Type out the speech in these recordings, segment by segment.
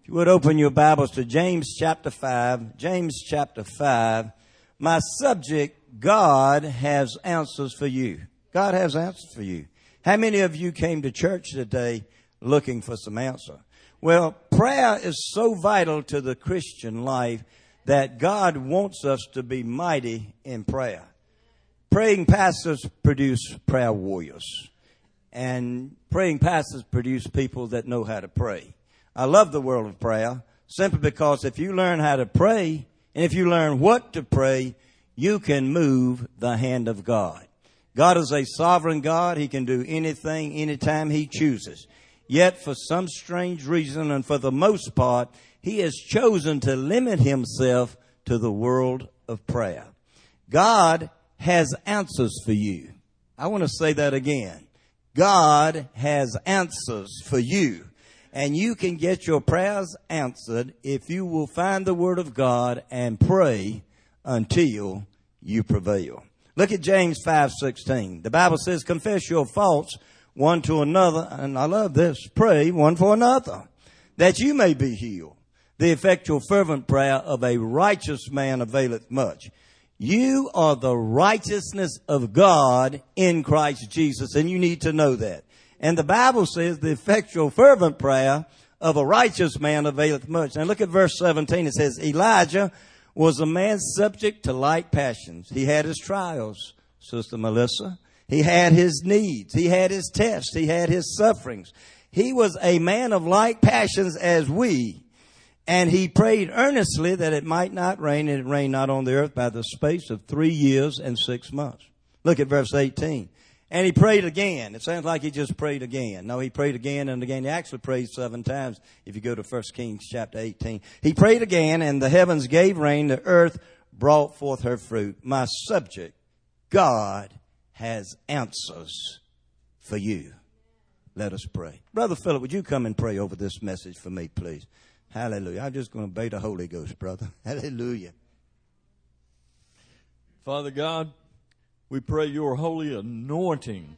You would open your Bibles to James chapter 5. James chapter 5. My subject, God has answers for you. God has answers for you. How many of you came to church today looking for some answer? Well, prayer is so vital to the Christian life that God wants us to be mighty in prayer. Praying pastors produce prayer warriors. And praying pastors produce people that know how to pray. I love the world of prayer simply because if you learn how to pray and if you learn what to pray, you can move the hand of God. God is a sovereign God. He can do anything, anytime He chooses. Yet for some strange reason and for the most part, He has chosen to limit Himself to the world of prayer. God has answers for you. I want to say that again. God has answers for you. And you can get your prayers answered if you will find the Word of God and pray until you prevail. Look at James 5:16. The Bible says, confess your faults one to another, and I love this, pray one for another, that you may be healed. The effectual fervent prayer of a righteous man availeth much. You are the righteousness of God in Christ Jesus, and you need to know that. And the Bible says the effectual fervent prayer of a righteous man availeth much. Now look at verse 17. It says, Elijah was a man subject to like passions. He had his trials, Sister Melissa. He had his needs. He had his tests. He had his sufferings. He was a man of like passions as we. And he prayed earnestly that it might not rain, and it rained not on the earth by the space of 3 years and 6 months. Look at verse 18. And he prayed again. It sounds like he just prayed again. No, he prayed again and again. He actually prayed 7 times if you go to 1 Kings chapter 18. He prayed again, and the heavens gave rain. The earth brought forth her fruit. My subject, God has answers for you. Let us pray. Brother Philip, would you come and pray over this message for me, please? Hallelujah. I'm just going to obey the Holy Ghost, brother. Hallelujah. Father God, we pray your holy anointing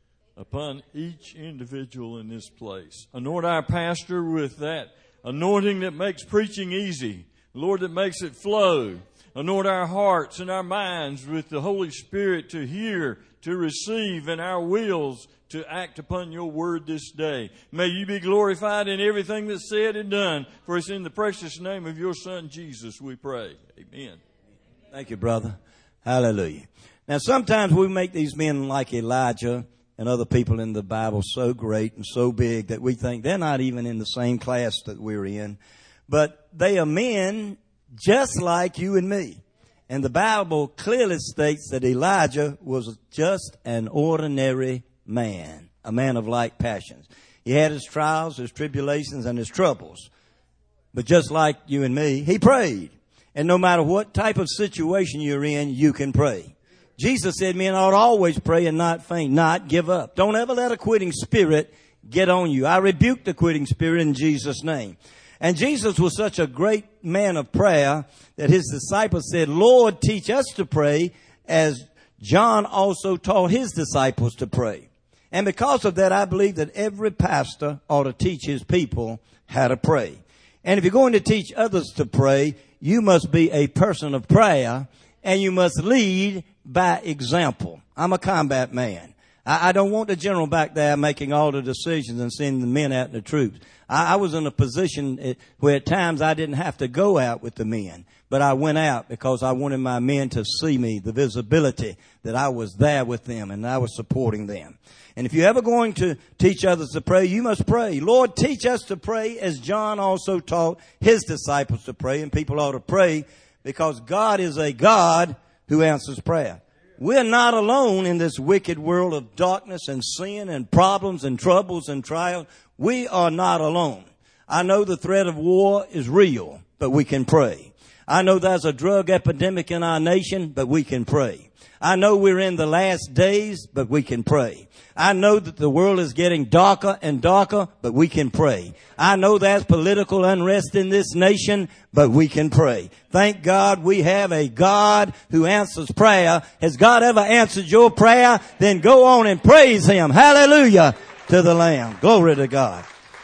upon each individual in this place. Anoint our pastor with that anointing that makes preaching easy. Lord, that makes it flow. Anoint our hearts and our minds with the Holy Spirit to hear, to receive, and our wills to act upon your word this day. May you be glorified in everything that's said and done. For it's in the precious name of your Son, Jesus, we pray. Amen. Thank you, brother. Hallelujah. Now, sometimes we make these men like Elijah and other people in the Bible so great and so big that we think they're not even in the same class that we're in. But they are men just like you and me. And the Bible clearly states that Elijah was just an ordinary man, a man of like passions. He had his trials, his tribulations, and his troubles. But just like you and me, he prayed. And no matter what type of situation you're in, you can pray. Jesus said men ought to always pray and not faint, not give up. Don't ever let a quitting spirit get on you. I rebuke the quitting spirit in Jesus' name. And Jesus was such a great man of prayer that his disciples said, Lord, teach us to pray as John also taught his disciples to pray. And because of that, I believe that every pastor ought to teach his people how to pray. And if you're going to teach others to pray, you must be a person of prayer and you must lead by example. I'm a combat man. I don't want the general back there making all the decisions and sending the men out in the troops. I was in a position where at times I didn't have to go out with the men, but I went out because I wanted my men to see me, the visibility that I was there with them and I was supporting them. And if you're ever going to teach others to pray, you must pray. Lord, teach us to pray as John also taught his disciples to pray, and people ought to pray because God is a God who answers prayer. We're not alone in this wicked world of darkness and sin and problems and troubles and trials. We are not alone. I know the threat of war is real, but we can pray. I know there's a drug epidemic in our nation, but we can pray. I know we're in the last days, but we can pray. I know that the world is getting darker and darker, but we can pray. I know there's political unrest in this nation, but we can pray. Thank God we have a God who answers prayer. Has God ever answered your prayer? Then go on and praise Him. Hallelujah to the Lamb. Glory to God.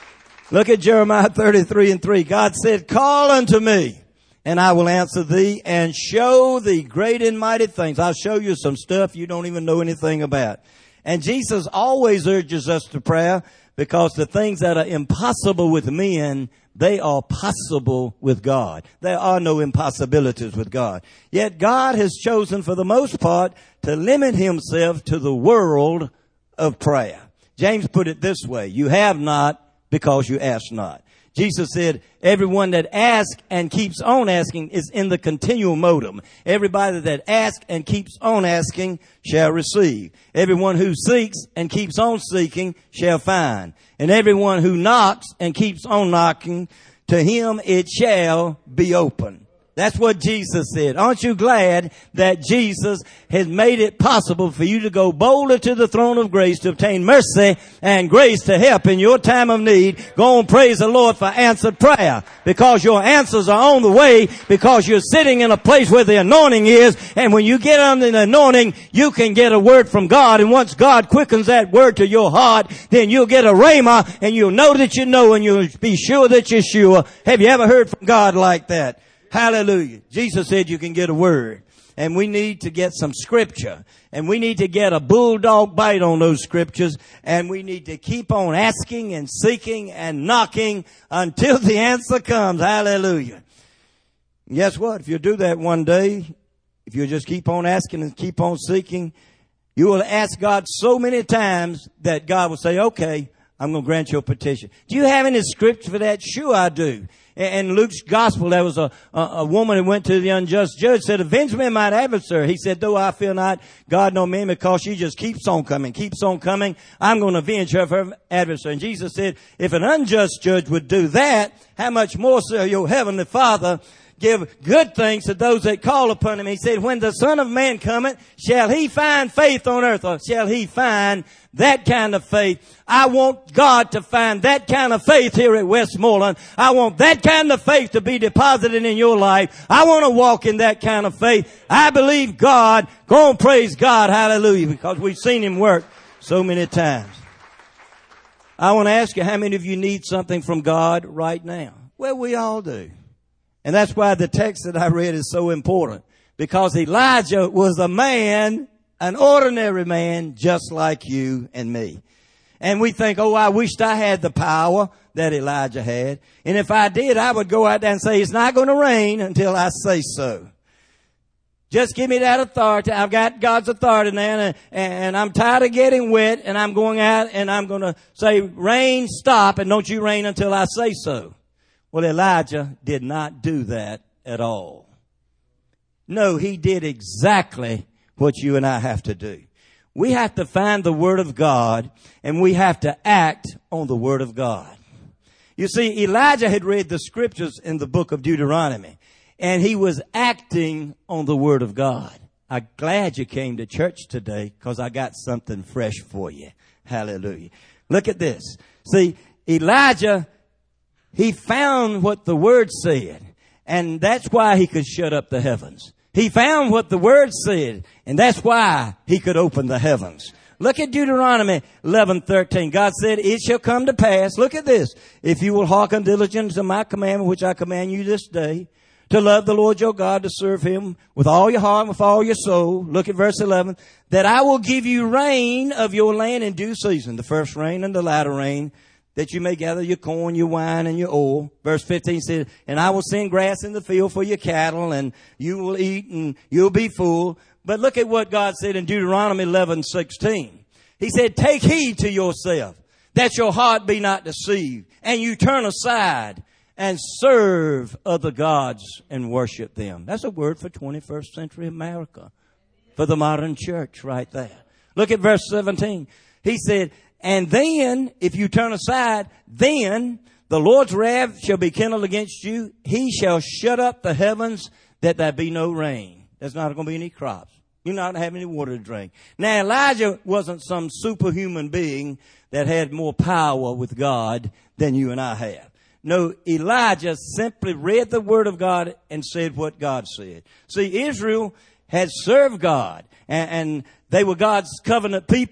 Look at Jeremiah 33:3. God said, call unto me, and I will answer thee and show thee great and mighty things. I'll show you some stuff you don't even know anything about. And Jesus always urges us to prayer because the things that are impossible with men, they are possible with God. There are no impossibilities with God. Yet God has chosen for the most part to limit himself to the world of prayer. James put it this way, you have not because you ask not. Jesus said, everyone that asks and keeps on asking is in the continual modum. Everybody that asks and keeps on asking shall receive. Everyone who seeks and keeps on seeking shall find. And everyone who knocks and keeps on knocking, to him it shall be open. That's what Jesus said. Aren't you glad that Jesus has made it possible for you to go boldly to the throne of grace to obtain mercy and grace to help in your time of need? Go and praise the Lord for answered prayer, because your answers are on the way, because you're sitting in a place where the anointing is. And when you get under the anointing, you can get a word from God. And once God quickens that word to your heart, then you'll get a rhema, and you'll know that you know, and you'll be sure that you're sure. Have you ever heard from God like that? Hallelujah. Jesus said you can get a word. And we need to get some scripture. And we need to get a bulldog bite on those scriptures. And we need to keep on asking and seeking and knocking until the answer comes. Hallelujah. And guess what? If you do that one day, if you just keep on asking and keep on seeking, you will ask God so many times that God will say, okay, I'm going to grant your petition. Do you have any scripture for that? Sure I do. In Luke's gospel, there was a woman who went to the unjust judge, said, avenge me mine adversary. He said, though I fear not God nor man, because she just keeps on coming, I'm going to avenge her of her adversary. And Jesus said, if an unjust judge would do that, how much more shall your heavenly Father give good things to those that call upon him? He said, when the Son of Man cometh, shall he find faith on earth, or shall he find that kind of faith? I want God to find that kind of faith here at Westmoreland. I want that kind of faith to be deposited in your life. I want to walk in that kind of faith. I believe God. Go and praise God. Hallelujah. Because we've seen him work so many times. I want to ask you, how many of you need something from God right now? Well, we all do. And that's why the text that I read is so important. Because Elijah was a man, an ordinary man, just like you and me. And we think, oh, I wished I had the power that Elijah had. And if I did, I would go out there and say, it's not going to rain until I say so. Just give me that authority. I've got God's authority now, and I'm tired of getting wet, and I'm going out and I'm going to say, rain, stop, and don't you rain until I say so. Well, Elijah did not do that at all. No, he did exactly what you and I have to do. We have to find the Word of God, and we have to act on the Word of God. You see, Elijah had read the scriptures in the book of Deuteronomy, and he was acting on the Word of God. I'm glad you came to church today, because I got something fresh for you. Hallelujah. Look at this. See, Elijah, he found what the Word said, and that's why he could shut up the heavens. He found what the Word said, and that's why he could open the heavens. Look at Deuteronomy 11:13. God said, it shall come to pass, look at this, if you will hearken diligently to my commandment, which I command you this day, to love the Lord your God, to serve him with all your heart and with all your soul. Look at verse 11, that I will give you rain of your land in due season, the first rain and the latter rain, that you may gather your corn, your wine, and your oil. Verse 15 says, and I will send grass in the field for your cattle, and you will eat, and you'll be full. But look at what God said in Deuteronomy 11:16. He said, take heed to yourself, that your heart be not deceived, and you turn aside and serve other gods and worship them. That's a word for 21st century America, for the modern church right there. Look at verse 17. He said, and then, if you turn aside, then the Lord's wrath shall be kindled against you. He shall shut up the heavens that there be no rain. There's not going to be any crops. You're not having any water to drink. Now, Elijah wasn't some superhuman being that had more power with God than you and I have. No, Elijah simply read the Word of God and said what God said. See, Israel had served God, and they were God's covenant people.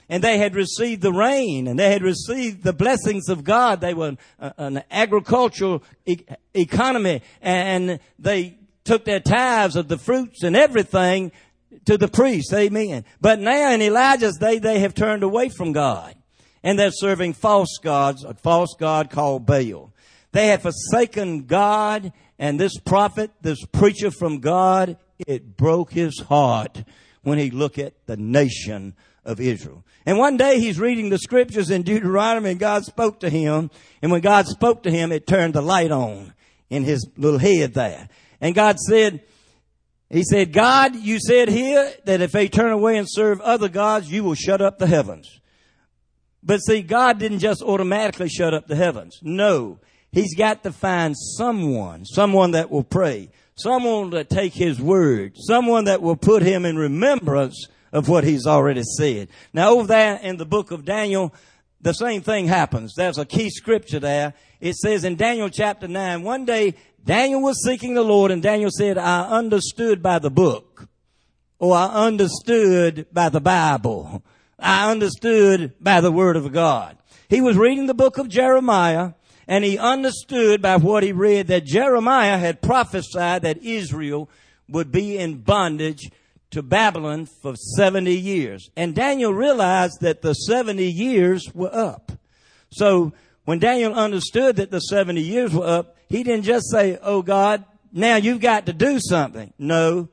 and they had received the rain, and they had received the blessings of God. They were an agricultural economy, and they took their tithes of the fruits and everything to the priests. Amen. But now in Elijah's day, they have turned away from God, and they're serving false gods, a false god called Baal. They have forsaken God, and this prophet, this preacher from God, it broke his heart when he looked at the nation of Israel. And one day he's reading the scriptures in Deuteronomy, and God spoke to him. And when God spoke to him, it turned the light on in his little head there. And God said, he said, God, you said here that if they turn away and serve other gods, you will shut up the heavens. But see, God didn't just automatically shut up the heavens. No, he's got to find someone that will pray, someone that take his word, someone that will put him in remembrance of what he's already said. Now over there in the book of Daniel, the same thing happens. There's a key scripture there. It says in Daniel chapter 9, one day Daniel was seeking the Lord, and Daniel said, I understood by the book, or I understood by the Bible. I understood by the word of God. He was reading the book of Jeremiah, and he understood by what he read that Jeremiah had prophesied that Israel would be in bondage to Babylon for 70 years. And Daniel realized that the 70 years were up. So when Daniel understood that the 70 years were up, he didn't just say, oh God, now you've got to do something. No,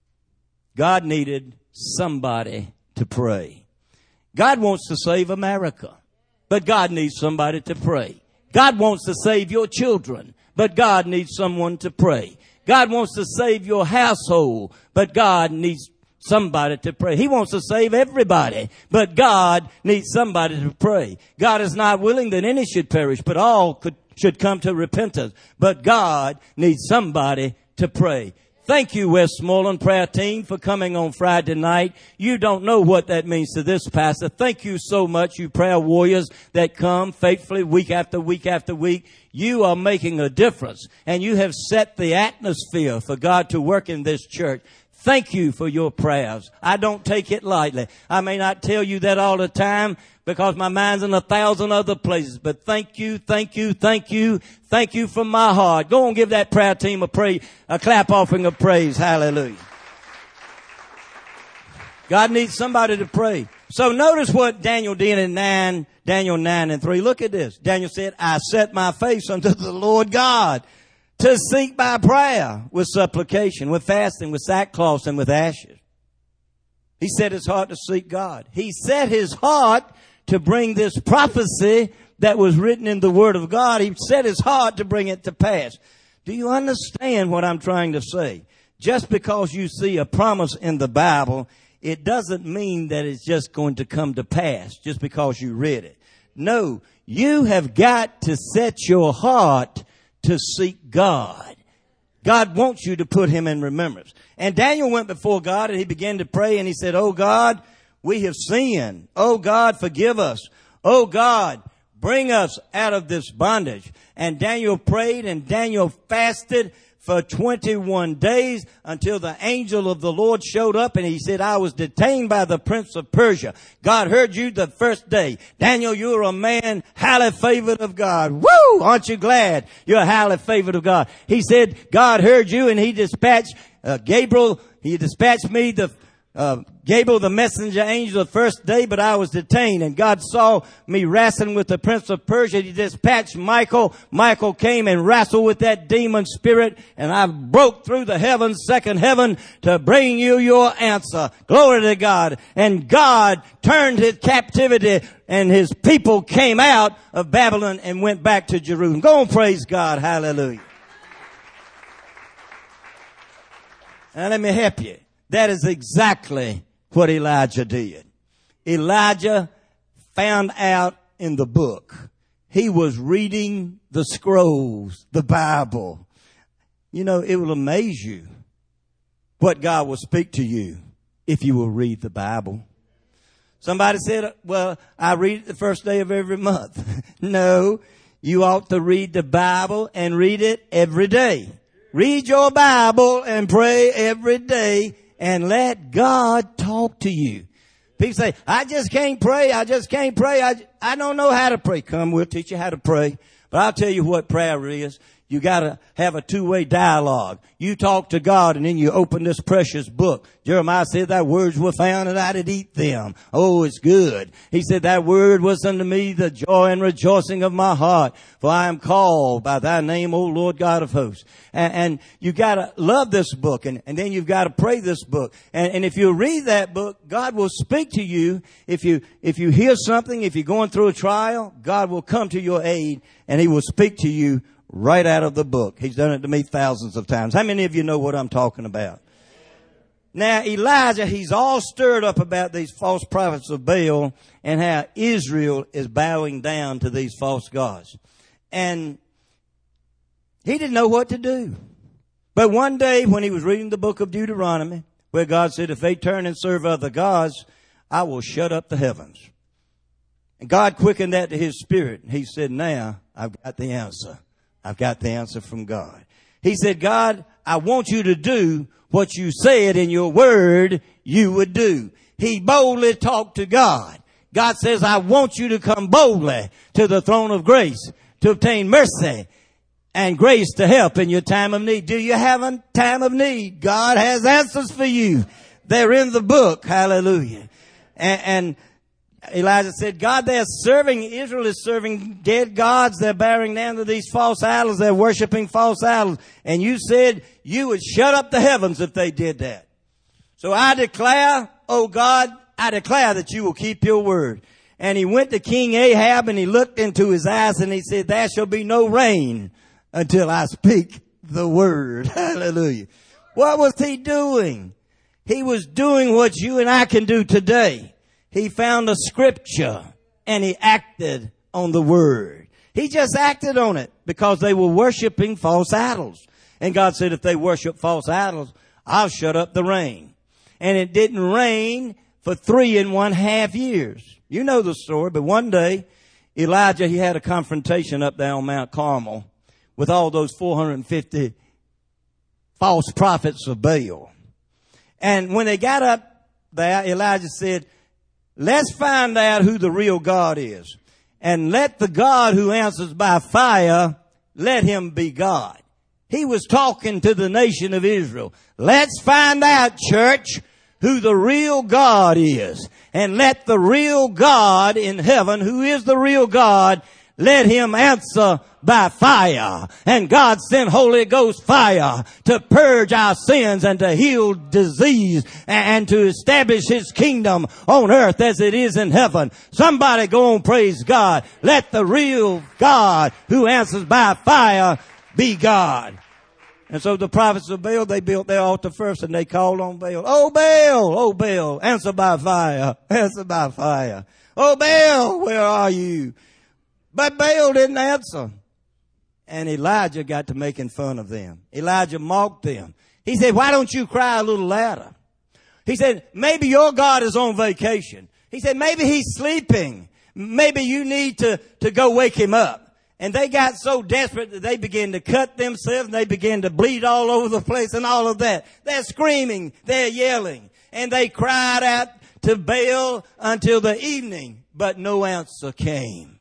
God needed somebody to pray. God wants to save America, but God needs somebody to pray. God wants to save your children, but God needs someone to pray. God wants to save your household, but God needs somebody to pray. He wants to save everybody, but God needs somebody to pray. God is not willing that any should perish, but all should come to repentance. But God needs somebody to pray. Thank you, Westmoreland prayer team, for coming on Friday night. You don't know what that means to this pastor. Thank you so much, you prayer warriors that come faithfully week after week after week. You are making a difference, and you have set the atmosphere for God to work in this church. Thank you for your prayers. I don't take it lightly. I may not tell you that all the time because my mind's in 1,000 other places. But thank you, thank you, thank you, thank you from my heart. Go and give that prayer team a clap offering of praise. Hallelujah. God needs somebody to pray. So notice what Daniel did in Daniel 9:3. Look at this. Daniel said, I set my face unto the Lord God to seek by prayer with supplication, with fasting, with sackcloth, and with ashes. He set his heart to seek God. He set his heart to bring this prophecy that was written in the Word of God. He set his heart to bring it to pass. Do you understand what I'm trying to say? Just because you see a promise in the Bible, it doesn't mean that it's just going to come to pass just because you read it. No, you have got to set your heart to seek God. God wants you to put him in remembrance. And Daniel went before God and he began to pray and he said, oh God, we have sinned. Oh God, forgive us. Oh God, bring us out of this bondage. And Daniel prayed and Daniel fasted for 21 days until the angel of the Lord showed up and he said, I was detained by the prince of Persia. God heard you the first day. Daniel, you're a man highly favored of God. Woo! Aren't you glad you're highly favored of God? He said, God heard you and he dispatched Gabriel. He dispatched me Gabriel, the messenger angel, the first day, but I was detained. And God saw me wrestling with the prince of Persia. He dispatched Michael. Michael came and wrestled with that demon spirit. And I broke through the heavens, second heaven, to bring you your answer. Glory to God. And God turned his captivity and his people came out of Babylon and went back to Jerusalem. Go and praise God. Hallelujah. Now let me help you. That is exactly what Elijah did. Elijah found out in the book. He was reading the scrolls, the Bible. You know, it will amaze you what God will speak to you if you will read the Bible. Somebody said, well, I read it the first day of every month. No, you ought to read the Bible and read it every day. Read your Bible and pray every day. And let God talk to you. People say, I just can't pray. I just can't pray. I don't know how to pray. Come, we'll teach you how to pray. But I'll tell you what prayer is. You gotta have a two-way dialogue. You talk to God and then you open this precious book. Jeremiah said that words were found and I did eat them. Oh, it's good. He said that word was unto me the joy and rejoicing of my heart. For I am called by thy name, O Lord God of hosts. And you gotta love this book and then you've gotta pray this book. And if you read that book, God will speak to you. If you hear something, if you're going through a trial, God will come to your aid and He will speak to you right out of the book. He's done it to me thousands of times. How many of you know what I'm talking about? Now, Elijah, he's all stirred up about these false prophets of Baal and how Israel is bowing down to these false gods. And he didn't know what to do. But one day when he was reading the book of Deuteronomy, where God said, if they turn and serve other gods, I will shut up the heavens. And God quickened that to his spirit. He said, now I've got the answer. I've got the answer from God. He said, God, I want you to do what you said in your word you would do. He boldly talked to God. God says, I want you to come boldly to the throne of grace to obtain mercy and grace to help in your time of need. Do you have a time of need? God has answers for you. They're in the book. Hallelujah. And Elijah said, God, Israel is serving dead gods. They're bowing down to these false idols. They're worshiping false idols. And you said you would shut up the heavens if they did that. So I declare, oh God, I declare that you will keep your word. And he went to King Ahab and he looked into his eyes and he said, there shall be no rain until I speak the word. Hallelujah. What was he doing? He was doing what you and I can do today. He found a scripture and he acted on the word. He just acted on it because they were worshiping false idols. And God said, if they worship false idols, I'll shut up the rain. And it didn't rain for 3.5 years. You know the story, but one day Elijah, he had a confrontation up there on Mount Carmel with all those 450 false prophets of Baal. And when they got up there, Elijah said, let's find out who the real God is. And let the God who answers by fire, let him be God. He was talking to the nation of Israel. Let's find out, church, who the real God is. And let the real God in heaven, who is the real God, let him answer by fire. And God sent Holy Ghost fire to purge our sins and to heal disease and to establish his kingdom on earth as it is in heaven. Somebody go on, praise God. Let the real God who answers by fire be God. And so the prophets of Baal, they built their altar first and they called on Baal. Oh Baal, answer by fire, answer by fire. Oh Baal, where are you? But Baal didn't answer. And Elijah got to making fun of them. Elijah mocked them. He said, why don't you cry a little louder? He said, maybe your God is on vacation. He said, maybe he's sleeping. Maybe you need to go wake him up. And they got so desperate that they began to cut themselves and they began to bleed all over the place and all of that. They're screaming. They're yelling. And they cried out to Baal until the evening, but no answer came.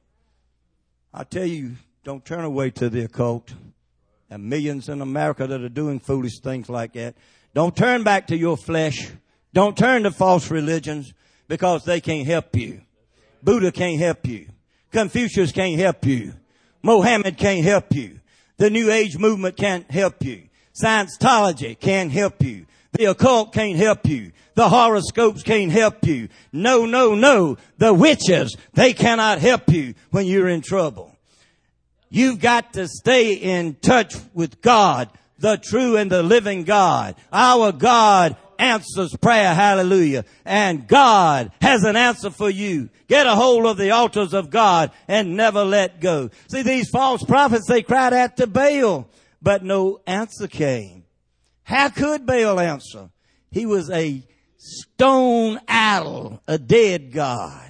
I tell you, don't turn away to the occult. There are millions in America that are doing foolish things like that. Don't turn back to your flesh. Don't turn to false religions because they can't help you. Buddha can't help you. Confucius can't help you. Mohammed can't help you. The New Age movement can't help you. Scientology can't help you. The occult can't help you. The horoscopes can't help you. No. The witches, they cannot help you when you're in trouble. You've got to stay in touch with God, the true and the living God. Our God answers prayer, hallelujah. And God has an answer for you. Get a hold of the altars of God and never let go. See, these false prophets, they cried out to Baal, but no answer came. How could Baal answer? He was a stone idol, a dead God.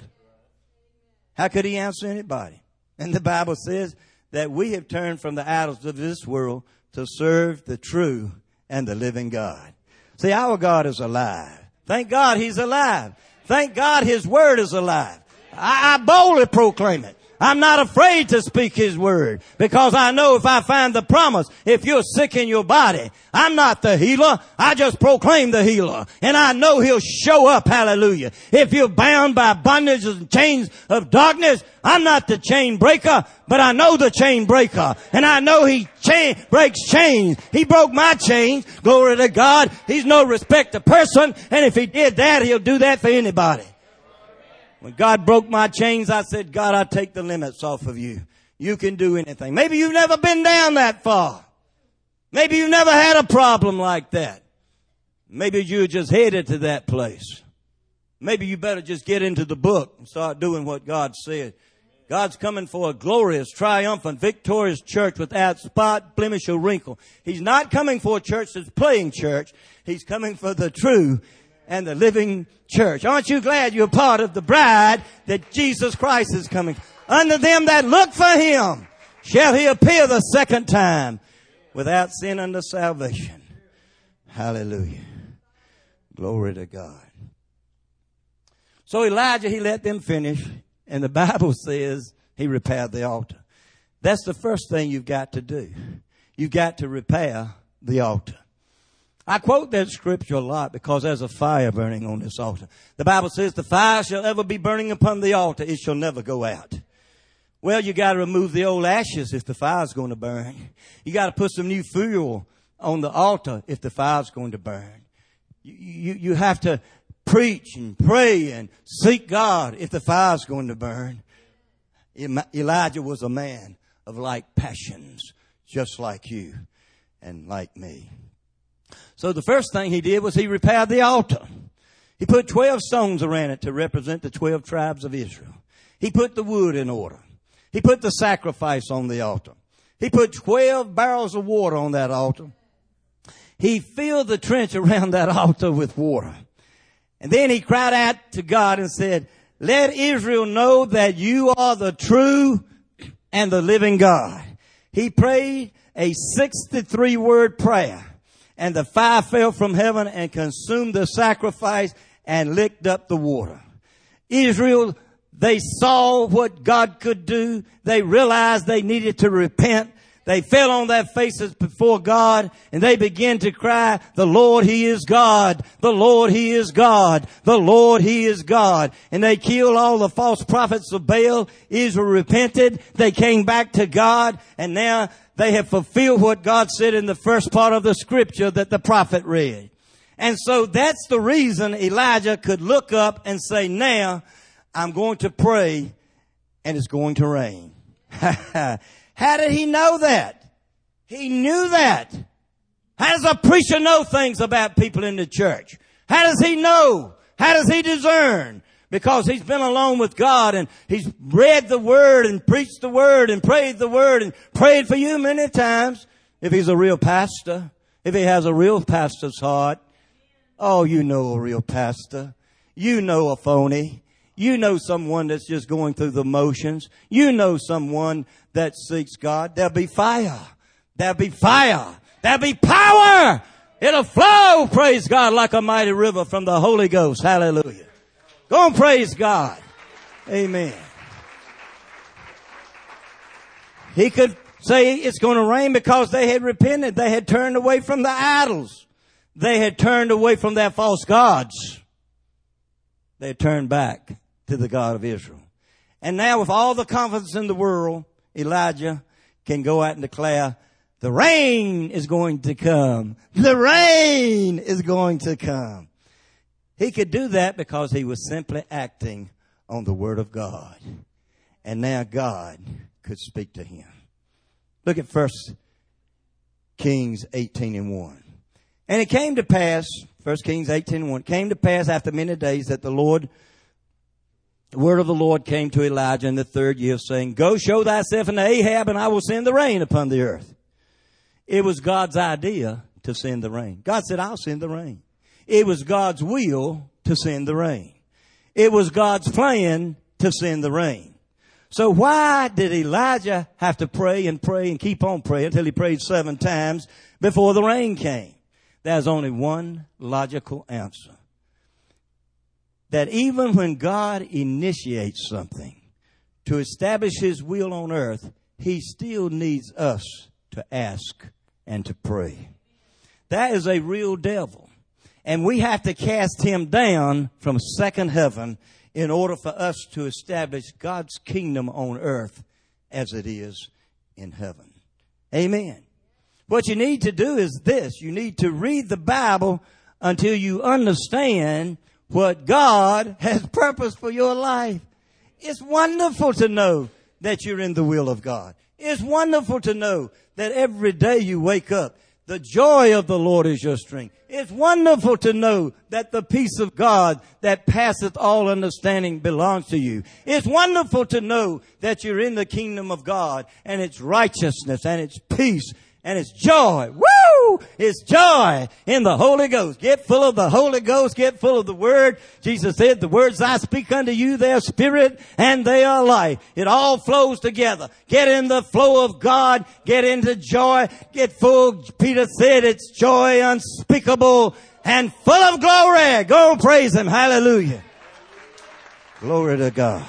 How could he answer anybody? And the Bible says that we have turned from the idols of this world to serve the true and the living God. See, our God is alive. Thank God he's alive. Thank God His Word is alive. I boldly proclaim it. I'm not afraid to speak His Word because I know if I find the promise, if you're sick in your body, I'm not the healer. I just proclaim the healer. And I know He'll show up. Hallelujah. If you're bound by bondages and chains of darkness, I'm not the chain breaker, but I know the chain breaker. And I know He breaks chains. He broke my chains. Glory to God. He's no respecter of person. And if He did that, He'll do that for anybody. When God broke my chains, I said, God, I take the limits off of you. You can do anything. Maybe you've never been down that far. Maybe you've never had a problem like that. Maybe you're just headed to that place. Maybe you better just get into the book and start doing what God said. God's coming for a glorious, triumphant, victorious church without spot, blemish, or wrinkle. He's not coming for a church that's playing church. He's coming for the true and the living church. Aren't you glad you're part of the bride that Jesus Christ is coming? Unto them that look for Him shall He appear the second time without sin unto salvation. Hallelujah. Glory to God. So Elijah, he let them finish, and the Bible says he repaired the altar. That's the first thing you've got to do. You've got to repair the altar. I quote that scripture a lot because there's a fire burning on this altar. The Bible says the fire shall ever be burning upon the altar. It shall never go out. Well, you got to remove the old ashes if the fire's going to burn. You got to put some new fuel on the altar if the fire's going to burn. You have to preach and pray and seek God if the fire's going to burn. Elijah was a man of like passions, just like you and like me. So the first thing he did was he repaired the altar. He put 12 stones around it to represent the 12 tribes of Israel. He put the wood in order. He put the sacrifice on the altar. He put 12 barrels of water on that altar. He filled the trench around that altar with water. And then he cried out to God and said, let Israel know that you are the true and the living God. He prayed a 63-word prayer. And the fire fell from heaven and consumed the sacrifice and licked up the water. Israel, they saw what God could do. They realized they needed to repent. They fell on their faces before God and they began to cry, the Lord, He is God. The Lord, He is God. The Lord, He is God. And they killed all the false prophets of Baal. Israel repented. They came back to God and now they have fulfilled what God said in the first part of the scripture that the prophet read. And so that's the reason Elijah could look up and say, now I'm going to pray and it's going to rain. How did he know that? He knew that. How does a preacher know things about people in the church? How does he know? How does he discern? Because he's been alone with God and he's read the Word and preached the Word and prayed the Word and prayed for you many times. If he's a real pastor, if he has a real pastor's heart. Oh, you know a real pastor. You know a phony. You know someone that's just going through the motions. You know someone that seeks God. There'll be fire. There'll be fire. There'll be power. It'll flow, praise God, like a mighty river from the Holy Ghost. Hallelujah. Go and praise God. Amen. He could say it's going to rain because they had repented. They had turned away from the idols. They had turned away from their false gods. They had turned back to the God of Israel. And now with all the confidence in the world, Elijah can go out and declare, the rain is going to come. The rain is going to come. He could do that because he was simply acting on the Word of God. And now God could speak to him. Look at 1 Kings 18:1. And it came to pass, 1 Kings 18:1, came to pass after many days that the word of the Lord came to Elijah in the third year, saying, go show thyself unto Ahab, and I will send the rain upon the earth. It was God's idea to send the rain. God said, I'll send the rain. It was God's will to send the rain. It was God's plan to send the rain. So why did Elijah have to pray and pray and keep on praying until he prayed 7 times before the rain came? There's only one logical answer. that even when God initiates something to establish His will on earth, He still needs us to ask and to pray. That is a real devil. And we have to cast him down from second heaven in order for us to establish God's kingdom on earth as it is in heaven. Amen. What you need to do is this. You need to read the Bible until you understand what God has purposed for your life. It's wonderful to know that you're in the will of God. It's wonderful to know that every day you wake up, the joy of the Lord is your strength. It's wonderful to know that the peace of God that passeth all understanding belongs to you. It's wonderful to know that you're in the kingdom of God, and it's righteousness and it's peace and it's joy. Woo! It's joy in the Holy Ghost. Get full of the Holy Ghost. Get full of the Word. Jesus said, the words I speak unto you, they are spirit and they are life. It all flows together. Get in the flow of God. Get into joy. Get full. Peter said it's joy unspeakable and full of glory. Go praise Him. Hallelujah. Glory to God.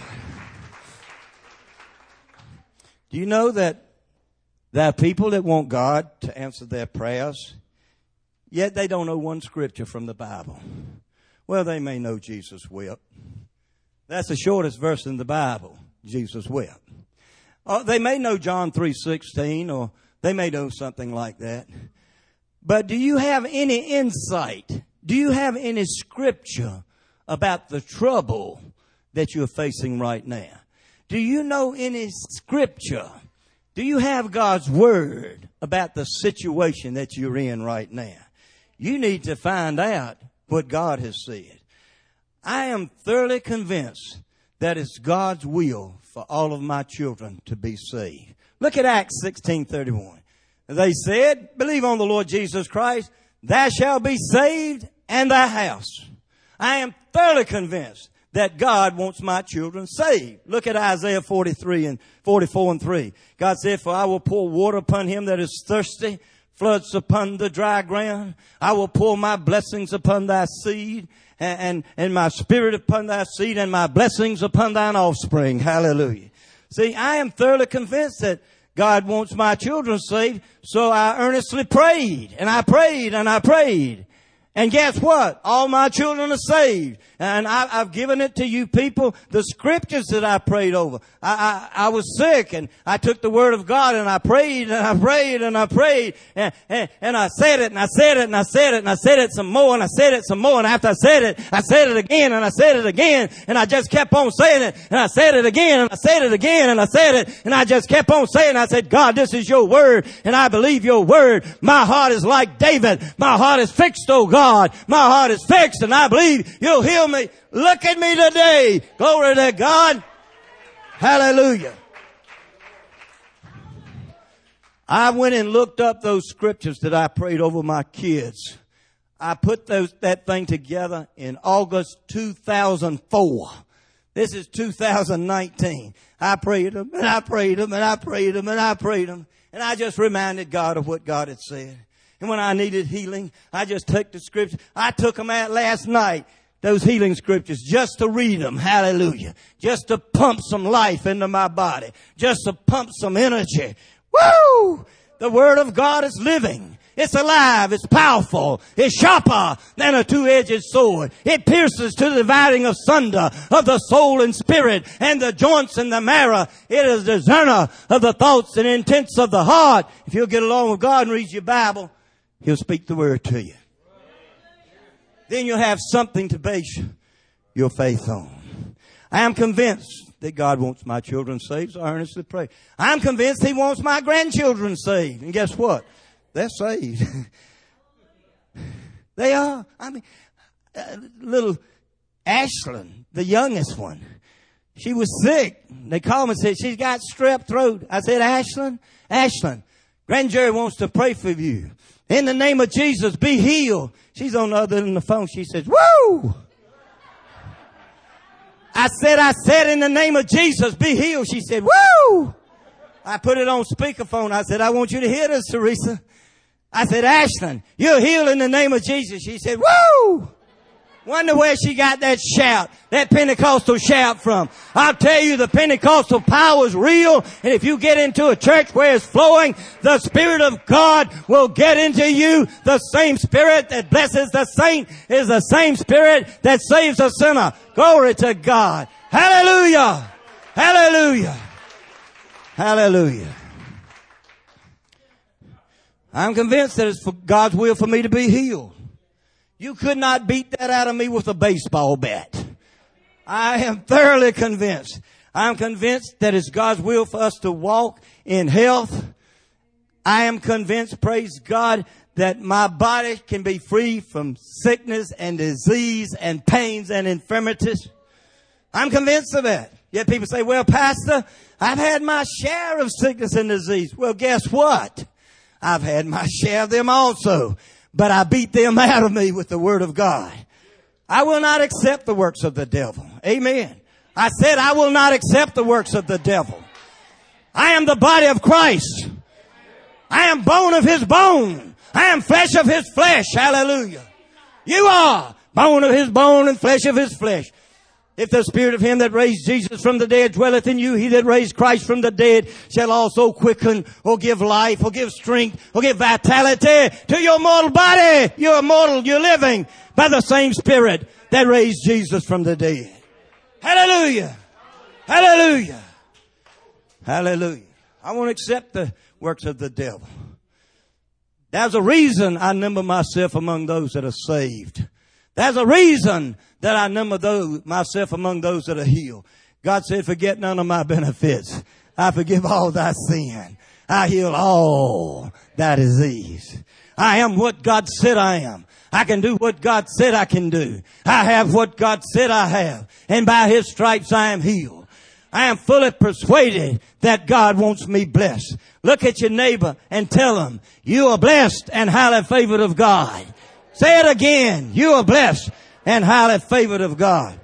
Do you know that there are people that want God to answer their prayers, yet they don't know one scripture from the Bible? Well, they may know Jesus wept. That's the shortest verse in the Bible. Jesus wept. Or they may know John 3:16, or they may know something like that. But do you have any insight? Do you have any scripture about the trouble that you're facing right now? Do you know any scripture? Do you have God's word about the situation that you're in right now? You need to find out what God has said. I am thoroughly convinced that it's God's will for all of my children to be saved. Look at Acts 16:31. They said, believe on the Lord Jesus Christ, thou shalt be saved and thy house. I am thoroughly convinced that God wants my children saved. Look at Isaiah 43 and 44 and 3. God said, for I will pour water upon him that is thirsty, floods upon the dry ground. I will pour my blessings upon thy seed and my spirit upon thy seed and my blessings upon thine offspring. Hallelujah. See, I am thoroughly convinced that God wants my children saved. So I earnestly prayed and I prayed and I prayed. And guess what? All my children are saved. And I've given it to you people, the scriptures that I prayed over. I was sick and I took the word of God and I prayed and I prayed and I prayed. And I said it and I said it and I said it and I said it some more and I said it some more. And after I said it again and I said it again. And I just kept on saying it. And I said it again and I said it again and I said it. And I just kept on saying it. I said, God, this is your word and I believe your word. My heart is like David. My heart is fixed, oh God. My heart is fixed and I believe you'll heal me. Look at me today. Glory to God. Hallelujah. I went and looked up those scriptures that I prayed over my kids. I put that thing together in August 2004. This is 2019. I prayed them and I prayed them and I prayed them and I prayed them. And I just reminded God of what God had said. And when I needed healing, I just took the scriptures. I took them out last night, those healing scriptures, just to read them. Hallelujah. Just to pump some life into my body. Just to pump some energy. Woo! The word of God is living. It's alive. It's powerful. It's sharper than a two-edged sword. It pierces to the dividing asunder of the soul and spirit and the joints and the marrow. It is a discerner of the thoughts and intents of the heart. If you'll get along with God and read your Bible, He'll speak the word to you. Then you'll have something to base your faith on. I am convinced that God wants my children saved, so I earnestly pray. I'm convinced He wants my grandchildren saved. And guess what? They're saved. They are. I mean, little Ashlyn, the youngest one, she was sick. They called me and said, she's got strep throat. I said, Ashlyn, Grand Jerry wants to pray for you. In the name of Jesus, be healed. She's on the other end of the phone. She says, woo! I said, in the name of Jesus, be healed. She said, woo! I put it on speakerphone. I said, I want you to hear this, Teresa. I said, Ashlyn, you're healed in the name of Jesus. She said, woo! Wonder where she got that shout, that Pentecostal shout from. I'll tell you, the Pentecostal power is real. And if you get into a church where it's flowing, the Spirit of God will get into you. The same Spirit that blesses the saint is the same Spirit that saves a sinner. Glory to God. Hallelujah. Hallelujah. Hallelujah. I'm convinced that it's for God's will for me to be healed. You could not beat that out of me with a baseball bat. I am thoroughly convinced. I'm convinced that it's God's will for us to walk in health. I am convinced, praise God, that my body can be free from sickness and disease and pains and infirmities. I'm convinced of that. Yet people say, well, Pastor, I've had my share of sickness and disease. Well, guess what? I've had my share of them also. But I beat them out of me with the Word of God. I will not accept the works of the devil. Amen. I said I will not accept the works of the devil. I am the body of Christ. I am bone of His bone. I am flesh of His flesh. Hallelujah. You are bone of His bone and flesh of His flesh. If the Spirit of Him that raised Jesus from the dead dwelleth in you, He that raised Christ from the dead shall also quicken or give life or give strength or give vitality to your mortal body. You're mortal. You're living by the same Spirit that raised Jesus from the dead. Hallelujah. Hallelujah. Hallelujah. I won't accept the works of the devil. There's a reason I number myself among those that are saved. There's a reason that I number myself among those that are healed. God said, forget none of my benefits. I forgive all thy sin. I heal all thy disease. I am what God said I am. I can do what God said I can do. I have what God said I have. And by His stripes I am healed. I am fully persuaded that God wants me blessed. Look at your neighbor and tell him, you are blessed and highly favored of God. Say it again. You are blessed and highly favored of God.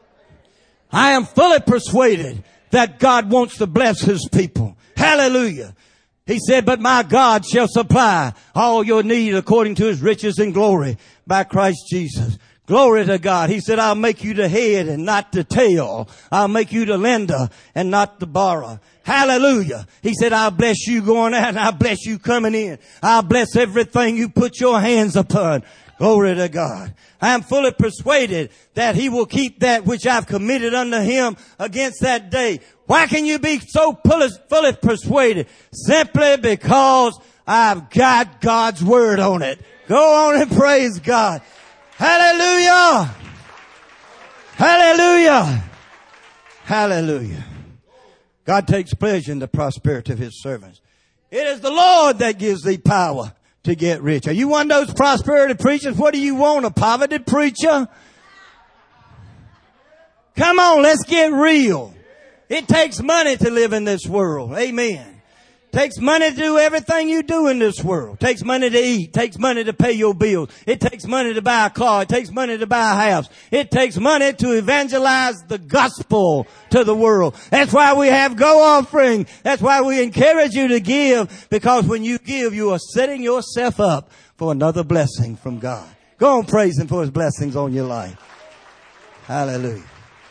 I am fully persuaded that God wants to bless His people. Hallelujah. He said, but my God shall supply all your need according to His riches and glory by Christ Jesus. Glory to God. He said, I'll make you the head and not the tail. I'll make you the lender and not the borrower. Hallelujah. He said, I'll bless you going out and I'll bless you coming in. I'll bless everything you put your hands upon. Glory to God. I am fully persuaded that He will keep that which I've committed unto Him against that day. Why can you be so fully persuaded? Simply because I've got God's Word on it. Go on and praise God. Hallelujah. Hallelujah. Hallelujah. God takes pleasure in the prosperity of His servants. It is the Lord that gives thee power to get rich. Are you one of those prosperity preachers? What do you want? A poverty preacher? Come on, let's get real. It takes money to live in this world. Amen. Takes money to do everything you do in this world. Takes money to eat. Takes money to pay your bills. It takes money to buy a car. It takes money to buy a house. It takes money to evangelize the gospel to the world. That's why we have go offering. That's why we encourage you to give, because when you give, you are setting yourself up for another blessing from God. Go on, praise Him for His blessings on your life. Hallelujah.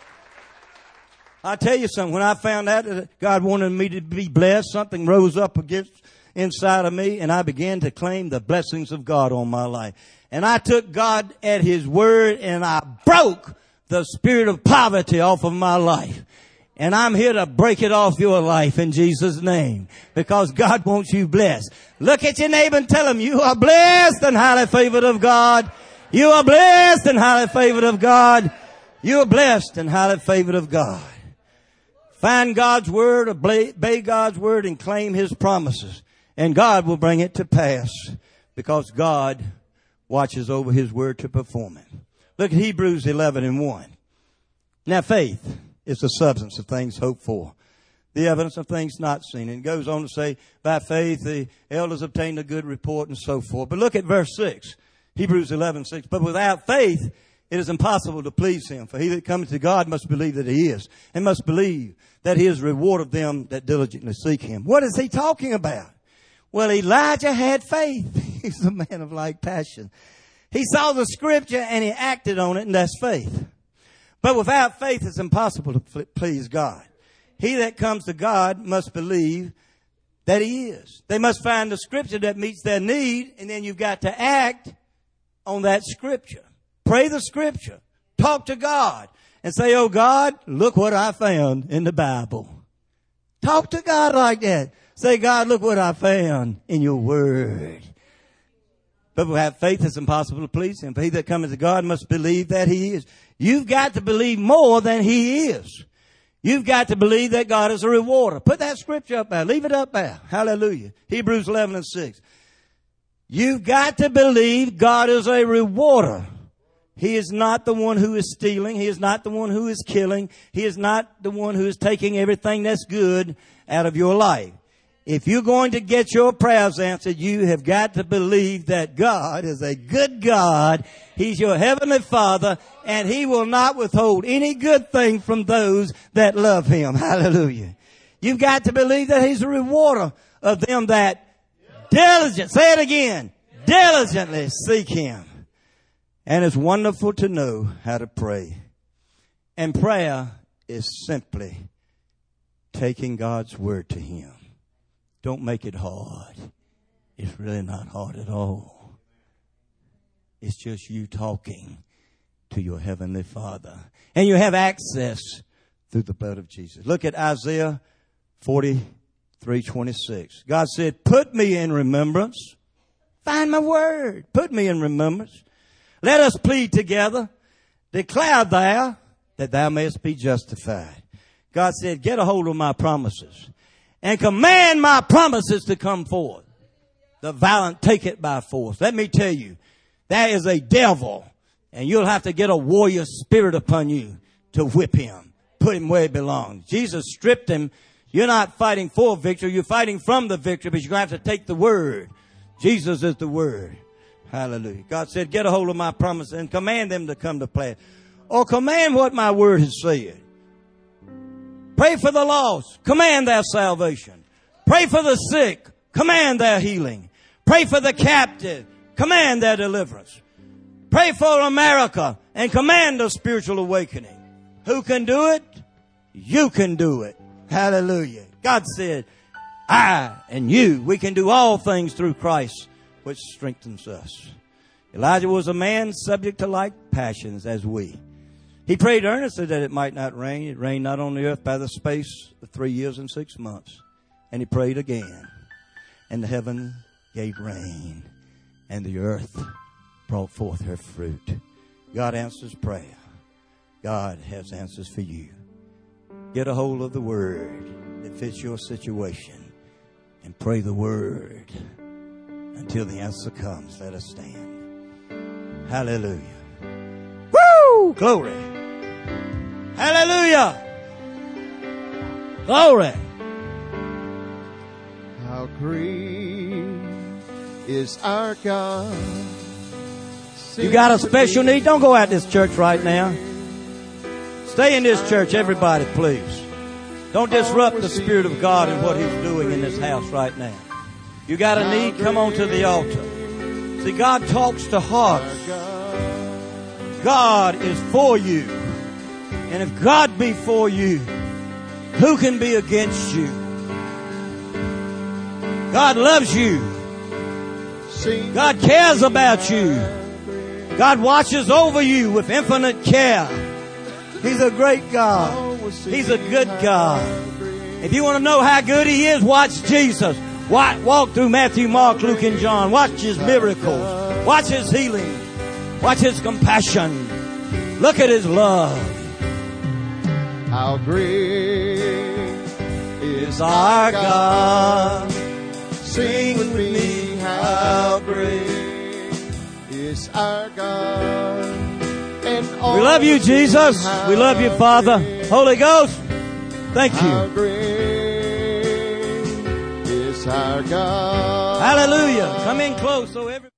I tell you something, when I found out that God wanted me to be blessed, something rose up against inside of me, and I began to claim the blessings of God on my life. And I took God at His word, and I broke the spirit of poverty off of my life. And I'm here to break it off your life in Jesus' name, because God wants you blessed. Look at your neighbor and tell him, you are blessed and highly favored of God. You are blessed and highly favored of God. You are blessed and highly favored of God. Find God's word, obey God's word, and claim His promises. And God will bring it to pass, because God watches over His word to perform it. Look at Hebrews 11:1. Now faith is the substance of things hoped for, the evidence of things not seen. And it goes on to say, by faith the elders obtained a good report and so forth. But look at verse 6. Hebrews 11:6. But without faith it is impossible to please Him. For he that cometh to God must believe that He is, and must believe that He is reward of them that diligently seek Him. What is he talking about? Well, Elijah had faith. He's a man of like passion. He saw the scripture and he acted on it, and that's faith. But without faith, it's impossible to please God. He that comes to God must believe that he is. They must find the scripture that meets their need, and then you've got to act on that scripture. Pray the scripture. Talk to God and say, oh God, look what I found in the Bible. Talk to God like that. Say, God, look what I found in your word. But without faith, it's impossible to please him. For he that cometh to God must believe that he is. You've got to believe more than he is. You've got to believe that God is a rewarder. Put that scripture up there. Leave it up there. Hallelujah. Hebrews 11:6. You've got to believe God is a rewarder. He is not the one who is stealing. He is not the one who is killing. He is not the one who is taking everything that's good out of your life. If you're going to get your prayers answered, you have got to believe that God is a good God. He's your heavenly Father, and he will not withhold any good thing from those that love him. Hallelujah. You've got to believe that he's a rewarder of them that say it again, diligently seek him. And it's wonderful to know how to pray. And prayer is simply taking God's word to him. Don't make it hard. It's really not hard at all. It's just you talking to your heavenly Father. And you have access through the blood of Jesus. Look at Isaiah 43:26. God said, put me in remembrance. Find my word. Put me in remembrance. Let us plead together. Declare thou that thou mayest be justified. God said, get a hold of my promises and command my promises to come forth. The violent take it by force. Let me tell you, that is a devil, and you'll have to get a warrior spirit upon you to whip him, put him where he belongs. Jesus stripped him. You're not fighting for victory. You're fighting from the victory, but you're going to have to take the word. Jesus is the word. Hallelujah. God said, get a hold of my promises and command them to come to pass. Or command what my word has said. Pray for the lost. Command their salvation. Pray for the sick. Command their healing. Pray for the captive. Command their deliverance. Pray for America and command a spiritual awakening. Who can do it? You can do it. Hallelujah. God said, I and you, we can do all things through Christ, which strengthens us. Elijah was a man subject to like passions as we. He prayed earnestly that it might not rain. It rained not on the earth by the space of 3 years and 6 months. And he prayed again. And the heaven gave rain. And the earth brought forth her fruit. God answers prayer. God has answers for you. Get a hold of the word that fits your situation. And pray the word until the answer comes. Let us stand. Hallelujah. Woo! Glory. Hallelujah. Glory. How great is our God. You got a special need? Don't go out this church right now. Stay in this church, everybody, please. Don't disrupt the Spirit of God and what He's doing in this house right now. You got a need? Come on to the altar. See, God talks to hearts. God is for you. And if God be for you, who can be against you? God loves you. God cares about you. God watches over you with infinite care. He's a great God. He's a good God. If you want to know how good He is, watch Jesus. Walk through Matthew, Mark, Luke, and John. Watch His miracles. Watch His healing. Watch His compassion. Look at His love. How great is our God. Sing with me, how great is our God. And we love you, Jesus. We love you, Father. Holy Ghost, thank you. How great is our God. Hallelujah. Come in close so everybody.